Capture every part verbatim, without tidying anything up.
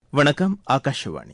வணக்கம். ஆகாஷவாணி.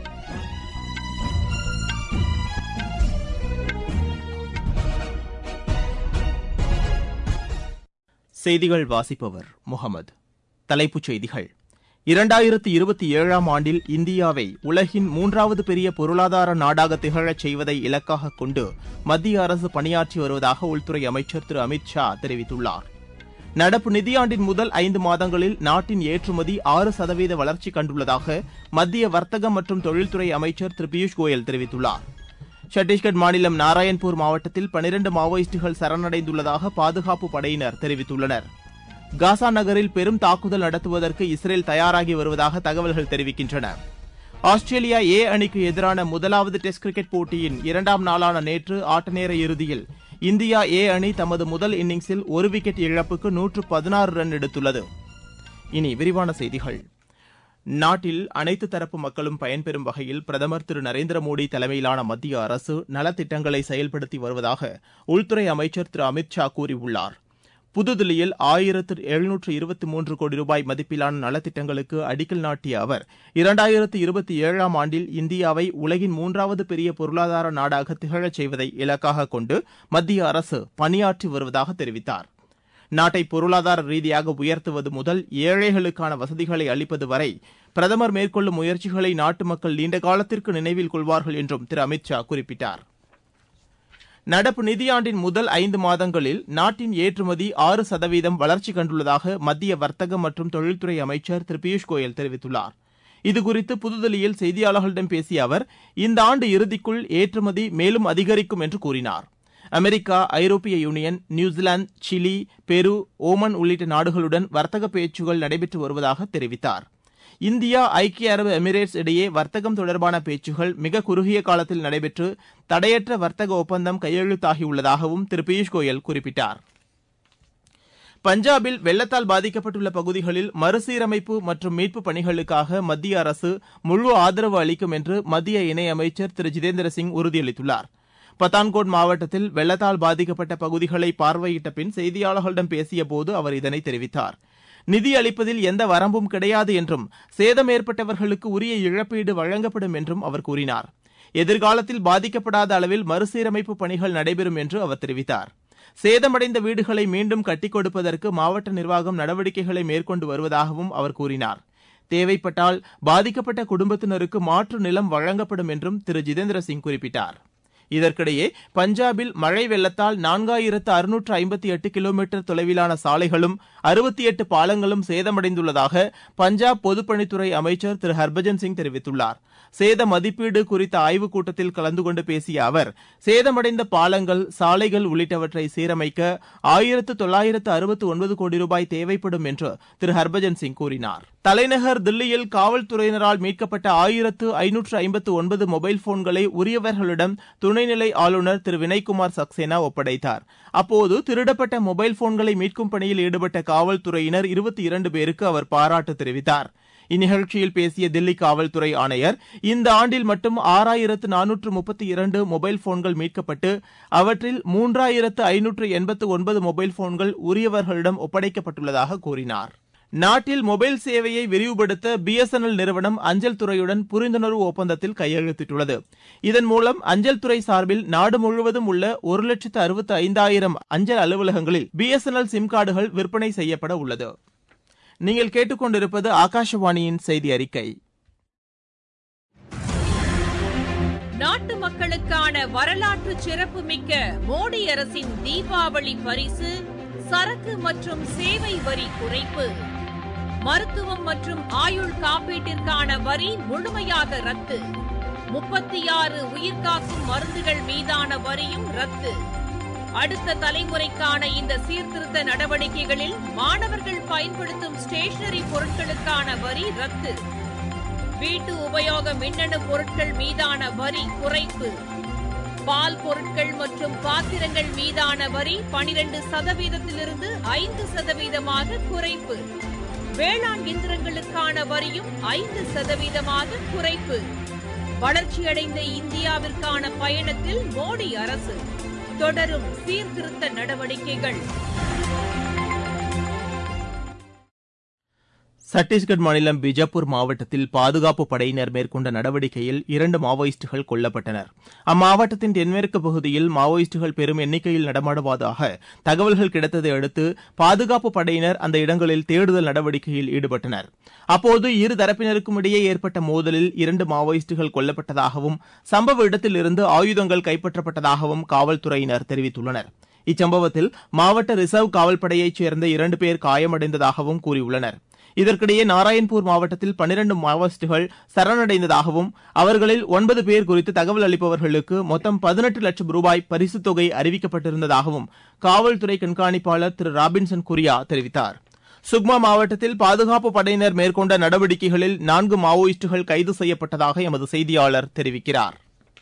செய்திகள் வாசிப்பவர் முகமது. தலைப்புச் செய்திகள். இரண்டாயிரத்து இருபத்தி ஏழாம் ஆண்டில் இந்தியாவை உலகின் மூன்றாவது பெரிய பொருளாதார நாடாக திகழச் செய்வதை இலக்காக கொண்டு மத்திய அரசு பணியாற்றி வருவதாக உள்துறை அமைச்சர் திரு அமித் ஷா தெரிவித்துள்ளார். நடப்பு நிதியாண்டின் முதல் ஐந்து மாதங்களில் நாட்டின் ஏற்றுமதி ஆறு சதவீத வளர்ச்சி கண்டுள்ளதாக மத்திய வர்த்தகம் மற்றும் தொழில்துறை அமைச்சர் திரு பியூஷ் கோயல் தெரிவித்துள்ளார். சத்தீஸ்கர் மாநிலம் நாராயண்பூர் மாவட்டத்தில் பனிரண்டு மாவோயிஸ்டுகள் சரணடைந்துள்ளதாக பாதுகாப்பு படையினர் தெரிவித்துள்ளனர். காசா நகரில் பெரும் தாக்குதல் நடத்துவதற்கு இஸ்ரேல் தயாராகி வருவதாக தகவல்கள் தெரிவிக்கின்றன. ஆஸ்திரேலியா ஏ அணிக்கு எதிரான முதலாவது டெஸ்ட் கிரிக்கெட் போட்டியின் இரண்டாம் நாளான நேற்று ஆட்டநேர இறுதியில் இந்தியா ஏ அணி தமது முதல் இன்னிங்ஸில் ஒரு விக்கெட் இழப்புக்கு நூற்று பதினாறு ரன் எடுத்துள்ளது. இனி விரிவான செய்திகள். நாட்டில் அனைத்து தரப்பு மக்களும் பயன்பெறும் வகையில் பிரதமர் திரு நரேந்திர மோடி தலைமையிலான மத்திய அரசு நலத்திட்டங்களை செயல்படுத்தி வருவதாக உள்துறை அமைச்சர் திரு அமித் ஷா கூறியுள்ளார். புதுதில்லியில் ஆயிரத்து எழுநூற்று இருபத்தி மூன்று கோடி ரூபாய் மதிப்பிலான நலத்திட்டங்களுக்கு அடிக்கல் நாட்டிய அவர் இரண்டாயிரத்து இருபத்தி ஏழாம் ஆண்டில் இந்தியாவை உலகின் மூன்றாவது பெரிய பொருளாதார நாடாக திகழச் செய்வதை இலக்காக கொண்டு மத்திய அரசு பணியாற்றி வருவதாக தெரிவித்தார். நாட்டை பொருளாதார ரீதியாக உயர்த்துவது முதல் ஏழைகளுக்கான வசதிகளை அளிப்பது வரை பிரதமர் மேற்கொள்ளும் முயற்சிகளை நாட்டு மக்கள் நீண்ட காலத்திற்கு நினைவில் கொள்வார்கள் என்றும் திரு அமித் ஷா குறிப்பிட்டார். நடப்பு நிதியாண்டின் முதல் ஐந்து மாதங்களில் நாட்டின் ஏற்றுமதி ஆறு சதவீதம் வளர்ச்சி கண்டுள்ளதாக மத்திய வர்த்தகம் மற்றும் தொழில்துறை அமைச்சர் திரு பியூஷ் கோயல் தெரிவித்துள்ளார். இதுகுறித்து புதுதில்லியில் செய்தியாளர்களிடம் பேசிய அவர் இந்த ஆண்டு இறுதிக்குள் ஏற்றுமதி மேலும் அதிகரிக்கும் என்று கூறினார். America, European union, New Zealand, Chile, Peru, Oman உள்ளிட்ட நாடுகளுடன் வர்த்தக பேச்சுகள் நடைபெற்று வருவதாக தெரிவித்தார். இந்தியா, ஐக்கிய அரபு எமிரேட்ஸ் இடையே வர்த்தகம் தொடர்பான பேச்சுகள் மிக குறுகிய காலத்தில் நடைபெற்று தடையற்ற வர்த்தக ஒப்பந்தம் கையெழுத்தாகியுள்ளதாகவும் திரு பியூஷ் கோயல் குறிப்பிட்டார். பஞ்சாபில் வெள்ளத்தால் பாதிக்கப்பட்டுள்ள பகுதிகளில் மறுசீரமைப்பு மற்றும் மீட்புப் பணிகளுக்காக மத்திய அரசு முழு ஆதரவு அளிக்கும் என்று மத்திய இணையமைச்சர் திரு ஜிதேந்திர சிங் உறுதியளித்துள்ளார். பத்தான்கோட் மாவட்டத்தில் வெள்ளத்தால் பாதிக்கப்பட்ட பகுதிகளை பார்வையிட்ட பின் செய்தியாளர்களிடம் பேசியபோது அவர் இதனை தெரிவித்தார். நிதி அளிப்பதில் எந்த வரம்பும் கிடையாது என்றும் சேதம் ஏற்பட்டவர்களுக்கு உரிய இழப்பீடு வழங்கப்படும் என்றும் அவர் கூறினார். எதிர்காலத்தில் பாதிக்கப்படாத அளவில் மறுசீரமைப்பு பணிகள் நடைபெறும் என்று அவர் தெரிவித்தார். சேதமடைந்த வீடுகளை மீண்டும் கட்டிக் கொடுப்பதற்கு மாவட்ட நிர்வாகம் நடவடிக்கைகளை மேற்கொண்டு வருவதாகவும் அவர் கூறினார். தேவைப்பட்டால் பாதிக்கப்பட்ட குடும்பத்தினருக்கு மாற்று நிலம் வழங்கப்படும் என்றும் திரு ஜிதேந்திர சிங் குறிப்பிட்டார். இதற்கிடையே பஞ்சாபில் மழை வெள்ளத்தால் நான்காயிரத்து அறுநூற்று ஐம்பத்தி எட்டு கிலோமீட்டர் தொலைவிலான சாலைகளும் அறுபத்தி எட்டு பாலங்களும் சேதமடைந்துள்ளதாக பஞ்சாப் பொதுப்பணித்துறை அமைச்சர் திரு ஹர்பஜன் சிங் தெரிவித்துள்ளார். சேத மதிப்பீடு குறித்த ஆய்வுக் கூட்டத்தில் கலந்து கொண்டு பேசிய அவர் சேதமடைந்த பாலங்கள், சாலைகள் உள்ளிட்டவற்றை சீரமைக்க ஆயிரத்து தொள்ளாயிரத்து அறுபத்தி ஒன்பது கோடி ரூபாய் தேவைப்படும் என்று திரு ஹர்பஜன் சிங் கூறினார். தலைநகர் தில்லியில் காவல்துறையினரால் மீட்கப்பட்ட ஆயிரத்து ஐநூற்று ஐம்பத்து ஒன்பது மொபைல் போன்களை உரியவர்களிடம் துணைநிலை ஆளுநர் திரு வினய்குமார் சக்சேனா ஒப்படைத்தார். அப்போது திருடப்பட்ட மொபைல் போன்களை மீட்கும் பணியில் ஈடுபட்ட காவல்துறையினர் இருபத்தி இரண்டு பேருக்கு அவர் பாராட்டு தெரிவித்தார். இந்நிகழ்ச்சியில் பேசிய தில்லி காவல்துறை ஆணையர் இந்த ஆண்டில் மட்டும் ஆறாயிரத்து நானூற்று முப்பத்தி இரண்டு மொபைல் போன்கள் மீட்கப்பட்டு அவற்றில் மூன்றாயிரத்து ஐநூற்று எண்பத்து ஒன்பது மொபைல் போன்கள் உரியவர்களிடம் ஒப்படைக்கப்பட்டுள்ளதாக கூறினார். நாட்டில் மொபைல் சேவையை விரிவுபடுத்த பி எஸ் என் எல் நிறுவனம் அஞ்சல் துறையுடன் புரிந்துணர்வு ஒப்பந்தத்தில் கையெழுத்திட்டுள்ளது. இதன் மூலம் அஞ்சல் துறை சார்பில் நாடு முழுவதும் உள்ள ஒரு லட்சத்து அறுபத்தி ஐந்தாயிரம் அஞ்சல் அலுவலகங்களில் B S N L sim கார்டுகள் விற்பனை செய்யப்பட உள்ளது. நீங்கள் கேட்டுக்கொண்டிருப்பது ஆகாஷவாணியின் செய்தி அறிக்கை. நாட்டு மக்களுக்கான வரலாற்று சிறப்புமிக்க மோடி அரசின் தீபாவளி பரிசு சரக்கு மற்றும் சேவை வரி குறைப்பு. மருத்துவம் மற்றும் ஆயுள் காப்பீட்டிற்கான வரி முழுமையாக ரத்து. முப்பத்தி ஆறு உயிர்காக்கும் மருந்துகள் மீதான வரியும் ரத்து. அடுத்த தலைமுறைக்கான இந்த சீர்திருத்த நடவடிக்கைகளில் மாணவர்கள் பயன்படுத்தும் ஸ்டேஷனரி பொருட்களுக்கான வரி ரத்து. வீட்டு உபயோக மின்னணு பொருட்கள் மீதான வரி குறைப்பு. பால் பொருட்கள் மற்றும் பாத்திரங்கள் மீதான வரி பனிரண்டு சதவீதத்திலிருந்து ஐந்து சதவீதமாக குறைப்பு. வேளாண் இயந்திரங்களுக்கான வரியும் ஐந்து சதவீதமாக குறைப்பு. வளர்ச்சியடைந்த இந்தியாவிற்கான பயணத்தில் மோடி அரசு தொடரும் சீர்திருத்த நடவடிக்கைகள். சத்தீஸ்கர் மாநிலம் பிஜப்பூர் மாவட்டத்தில் பாதுகாப்பு படையினர் மேற்கொண்ட நடவடிக்கையில் இரண்டு மாவோயிஸ்டுகள் கொல்லப்பட்டனர். அம்மாவட்டத்தின் தென்மேற்கு பகுதியில் மாவோயிஸ்டுகள் பெரும் எண்ணிக்கையில் நடமாடுவதாக தகவல்கள் கிடைத்ததை அடுத்து பாதுகாப்பு படையினர் அந்த இடங்களில் தேடுதல் நடவடிக்கையில் ஈடுபட்டனர். அப்போது இரு தரப்பினருக்கும் இடையே ஏற்பட்ட மோதலில் இரண்டு மாவோயிஸ்டுகள் கொல்லப்பட்டதாகவும் சம்பவ இடத்தில் இருந்து ஆயுதங்கள் கைப்பற்றப்பட்டதாகவும் காவல்துறையினர் தெரிவித்துள்ளனர். இச்சம்பவத்தில் மாவட்ட ரிசர்வ் காவல்படையைச் சேர்ந்த இரண்டு பேர் காயமடைந்ததாகவும் கூறியுள்ளனர். இதற்கிடையே நாராயண்பூர் மாவட்டத்தில் பன்னிரண்டு மாவோயிஸ்டுகள் சரணடைந்ததாகவும் அவர்களில் ஒன்பது பேர் குறித்து தகவல் அளிப்பவர்களுக்கு மொத்தம் பதினெட்டு லட்சம் ரூபாய் பரிசுத் தொகை அறிவிக்கப்பட்டிருந்ததாகவும் காவல்துறை கண்காணிப்பாளர் திரு ராபின்சன் குரியா தெரிவித்தார். சுக்மா மாவட்டத்தில் பாதுகாப்பு படையினர் மேற்கொண்ட நடவடிக்கைகளில் நான்கு மாவோயிஸ்டுகள் கைது செய்யப்பட்டதாக எமது செய்தியாளர் தெரிவிக்கிறார்.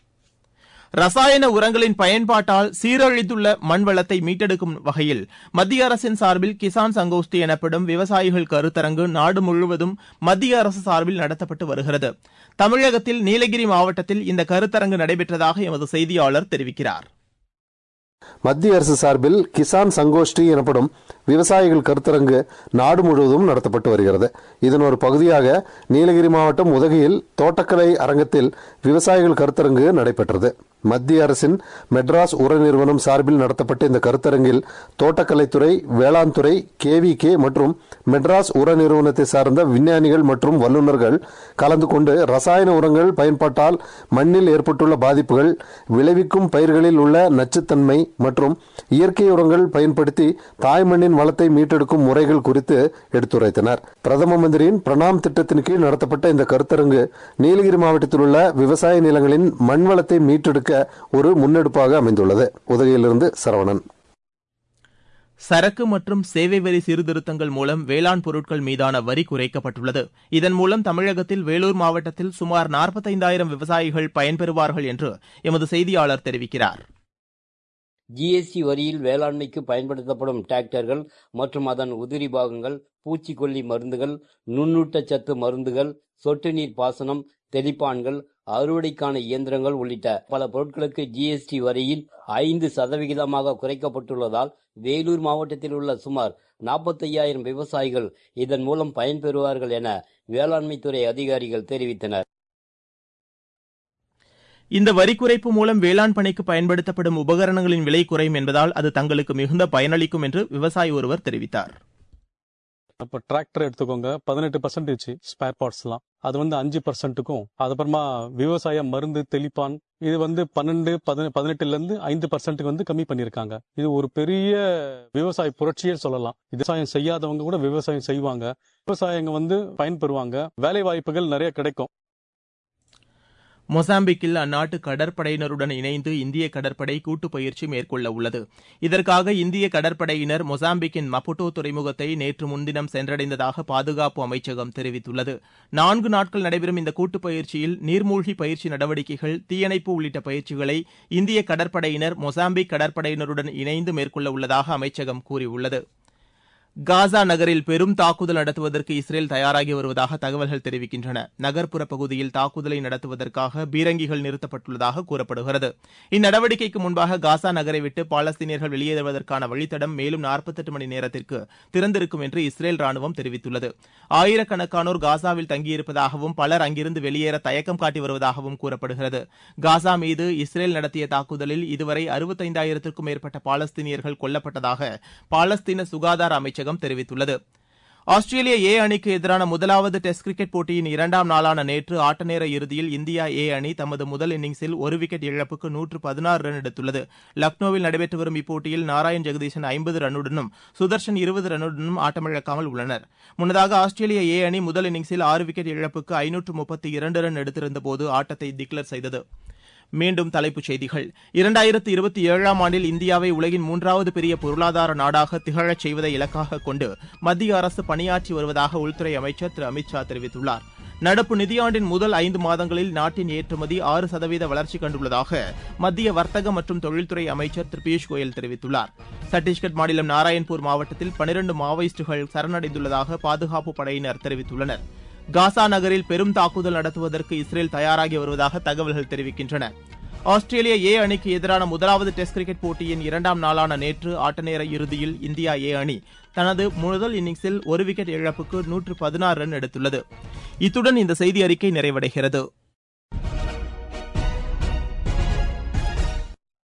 ரசாயன உரங்களின் பயன்பாட்டால் சீரழிந்துள்ள மண் வளத்தை மீட்டெடுக்கும் வகையில் மத்திய அரசின் சார்பில் கிசான் சங்கோஷ்டி எனப்படும் விவசாயிகள் கருத்தரங்கு நாடு முழுவதும் மத்திய அரசு சார்பில் நடத்தப்பட்டு வருகிறது. தமிழகத்தில் நீலகிரி மாவட்டத்தில் இந்த கருத்தரங்கு நடைபெற்றதாக எமது செய்தியாளர் தெரிவிக்கிறார். மத்திய அரசு சார்பில் கிசான் சங்கோஷ்டி எனப்படும் விவசாயிகள் கருத்தரங்கு நாடு முழுவதும் நடத்தப்பட்டு வருகிறது. இதன் ஒரு பகுதியாக நீலகிரி மாவட்டம் உதகையில் தோட்டக்கலை அரங்கத்தில் விவசாயிகள் கருத்தரங்கு நடைபெற்றது. மத்திய அரசின் மெட்ராஸ் உர நிறுவனம் சார்பில் நடத்தப்பட்ட இந்த கருத்தரங்கில் தோட்டக்கலைத்துறை, வேளாண் துறை, கேவிகே மற்றும் மெட்ராஸ் உர நிறுவனத்தை சார்ந்த விஞ்ஞானிகள் மற்றும் வல்லுநர்கள் கலந்து கொண்டு ரசாயன உரங்கள் பயன்பாட்டால் மண்ணில் ஏற்பட்டுள்ள பாதிப்புகள், விளைவிக்கும் பயிர்களில் உள்ள நச்சுத்தன்மை மற்றும் இயற்கை உரங்கள் பயன்படுத்தி தாய்மண்ணின் வளத்தை மீட்டெடுக்கும் முறைகள் குறித்து எடுத்துரைத்தனர். பிரதம மந்திரியின் பிரணாம் திட்டத்தின் கீழ் நடத்தப்பட்ட இந்த கருத்தரங்கு நீலகிரி மாவட்டத்தில் உள்ள விவசாய நிலங்களின் மண் வளத்தை மீட்டெடுக்க ஒரு முன்னெடுப்பாக அமைந்துள்ளது. உதகையிலிருந்து சரவணன். சரக்கு மற்றும் சேவை வரி சீர்திருத்தங்கள் மூலம் வேளாண் பொருட்கள் மீதான வரி குறைக்கப்பட்டுள்ளது. இதன் மூலம் தமிழகத்தில் வேலூர் மாவட்டத்தில் சுமார் நாற்பத்தைந்தாயிரம் விவசாயிகள் பயன்பெறுவார்கள் என்று எமது செய்தியாளர் தெரிவிக்கிறார். ஜிஎஸ்டி வரியில் வேளாண்மைக்கு பயன்படுத்தப்படும் டிராக்டர்கள் மற்றும் அதன் உதிரி பாகங்கள், பூச்சிக்கொல்லி மருந்துகள், நுண்ணூட்டச்சத்து மருந்துகள், சொட்டு நீர் பாசனம், தெளிப்பான்கள், அறுவடைக்கான இயந்திரங்கள் உள்ளிட்ட பல பொருட்களுக்கு ஜிஎஸ்டி வரியில் ஐந்து சதவிகிதமாக குறைக்கப்பட்டுள்ளதால் வேலூர் மாவட்டத்தில் உள்ள சுமார் நாற்பத்தையாயிரம் விவசாயிகள் இதன் மூலம் பயன்பெறுவார்கள் என வேளாண்மைத்துறை அதிகாரிகள் தெரிவித்தனர். இந்த வரி குறைப்பு மூலம் வேளாண் பணிக்கு பயன்படுத்தப்படும் உபகரணங்களின் விலை குறையும் என்பதால் அது தங்களுக்கு மிகுந்த பயனளிக்கும் என்று விவசாயி ஒருவர் தெரிவித்தார். இப்போ டிராக்டர் எடுத்துக்கோங்க, பதினெட்டு பர்சன்டேஜ் ஸ்பேர் பார்ட்ஸ்லாம், அது வந்து அஞ்சு பர்சன்ட்டுக்கும், அதுக்கப்புறமா விவசாய மருந்து தெளிப்பான் இது வந்து பன்னெண்டு பதினெட்டுல இருந்து ஐந்து பர்சன்ட்டுக்கு வந்து கம்மி பண்ணியிருக்காங்க. இது ஒரு பெரிய விவசாய புரட்சியே சொல்லலாம். விவசாயம் செய்யாதவங்க கூட விவசாயம் செய்வாங்க, விவசாயிங்க வந்து பயன்பெறுவாங்க, வேலை வாய்ப்புகள் நிறைய கிடைக்கும். மொசாம்பிக்கில் அந்நாட்டு கடற்படையினருடன் இணைந்து இந்திய கடற்படை கூட்டு பயிற்சி மேற்கொள்ள உள்ளது. இதற்காக இந்திய கடற்படையினர் மொசாம்பிக்கின் மப்புட்டோ துறைமுகத்தை நேற்று முன்தினம் சென்றடைந்ததாக பாதுகாப்பு அமைச்சகம் தெரிவித்துள்ளது. நான்கு நாட்கள் நடைபெறும் இந்த கூட்டு பயிற்சியில் நீர்மூழ்கி பயிற்சி நடவடிக்கைகள், தீயணைப்பு உள்ளிட்ட பயிற்சிகளை இந்திய கடற்படையினர் மொசாம்பிக் கடற்படையினருடன் இணைந்து மேற்கொள்ள உள்ளதாக அமைச்சகம் கூறியுள்ளது. காசா நகரில் பெரும் தாக்குதல் நடத்துவதற்கு இஸ்ரேல் தயாராகி வருவதாக தகவல்கள் தெரிவிக்கின்றன. நகர்ப்புற பகுதியில் தாக்குதலை நடத்துவதற்காக பீரங்கிகள் நிறுத்தப்பட்டுள்ளதாக கூறப்படுகிறது. இந்நடவடிக்கைக்கு முன்பாக காசா நகரை விட்டு பாலஸ்தீனியர்கள் வெளியேறுவதற்கான வழித்தடம் மேலும் நாற்பத்தெட்டு மணி நேரத்திற்கு திறந்திருக்கும் என்று இஸ்ரேல் ராணுவம் தெரிவித்துள்ளது. ஆயிரக்கணக்கானோர் காசாவில் தங்கியிருப்பதாகவும் பலர் அங்கிருந்து வெளியேற தயக்கம் காட்டி வருவதாகவும் கூறப்படுகிறது. காசா மீது இஸ்ரேல் நடத்திய தாக்குதலில் இதுவரை அறுபத்தைந்தாயிரத்திற்கும் மேற்பட்ட பாலஸ்தீனியர்கள் கொல்லப்பட்டதாக பாலஸ்தீன சுகாதார அமைச்சகம் தெரிவித்துள்ளது. ஆஸ்திரேலியா ஏ அணிக்கு எதிரான முதலாவது டெஸ்ட் கிரிக்கெட் போட்டியின் இரண்டாம் நாளான நேற்று ஆட்ட நேர இறுதியில் இந்தியா ஏ அணி தமது முதல் இன்னிங்ஸில் ஒரு விக்கெட் இழப்புக்கு நூற்று பதினாறு ரன் எடுத்துள்ளது. லக்னோவில் நடைபெற்று வரும் இப்போட்டியில் நாராயண் ஜெகதீசன் ஐம்பது ரன்னுடனும் சுதர்ஷன் இருபது ரன்னுடனும் ஆட்டமிழக்காமல் உள்ளனர். முன்னதாக ஆஸ்திரேலியா ஏ அணி முதல் இன்னிங்ஸில் ஆறு விக்கெட் இழப்புக்கு ஐநூற்று முப்பத்தி இரண்டு ரன் எடுத்திருந்தபோது ஆட்டத்தை டிக்ளேர் செய்தது. மீண்டும் தலைப்புச் செய்திகள். இரண்டாயிரத்து இருபத்தி ஏழாம் ஆண்டில் இந்தியாவை உலகின் மூன்றாவது பெரிய பொருளாதார நாடாக திகழச் செய்வதை இலக்காக கொண்டு மத்திய அரசு பணியாற்றி வருவதாக உள்துறை அமைச்சர் திரு அமித் ஷா தெரிவித்துள்ளார். நடப்பு நிதியாண்டின் முதல் ஐந்து மாதங்களில் நாட்டின் ஏற்றுமதி ஆறு சதவீத வளர்ச்சி கண்டுள்ளதாக மத்திய வர்த்தக மற்றும் தொழில்துறை அமைச்சர் திரு பியூஷ் கோயல் தெரிவித்துள்ளார். சத்தீஸ்கர் மாநிலம் நாராயண்பூர் மாவட்டத்தில் பனிரண்டு மாவோயிஸ்டுகள் சரணடைந்துள்ளதாக பாதுகாப்பு படையினர் தெரிவித்துள்ளனர். காசா நகரில் பெரும் தாக்குதல் நடத்துவதற்கு இஸ்ரேல் தயாராகி வருவதாக தகவல்கள் தெரிவிக்கின்றன. ஆஸ்திரேலியா ஏ அணிக்கு எதிரான முதலாவது டெஸ்ட் கிரிக்கெட் போட்டியின் இரண்டாம் நாளான நேற்று ஆட்ட நேர இறுதியில் இந்தியா ஏ அணி தனது முதல் இன்னிங்ஸில் ஒரு விக்கெட் இழப்புக்கு நூற்று பதினாறு ரன் எடுத்துள்ளது. இத்துடன் இந்த செய்தி அறிக்கை நிறைவடைகிறது.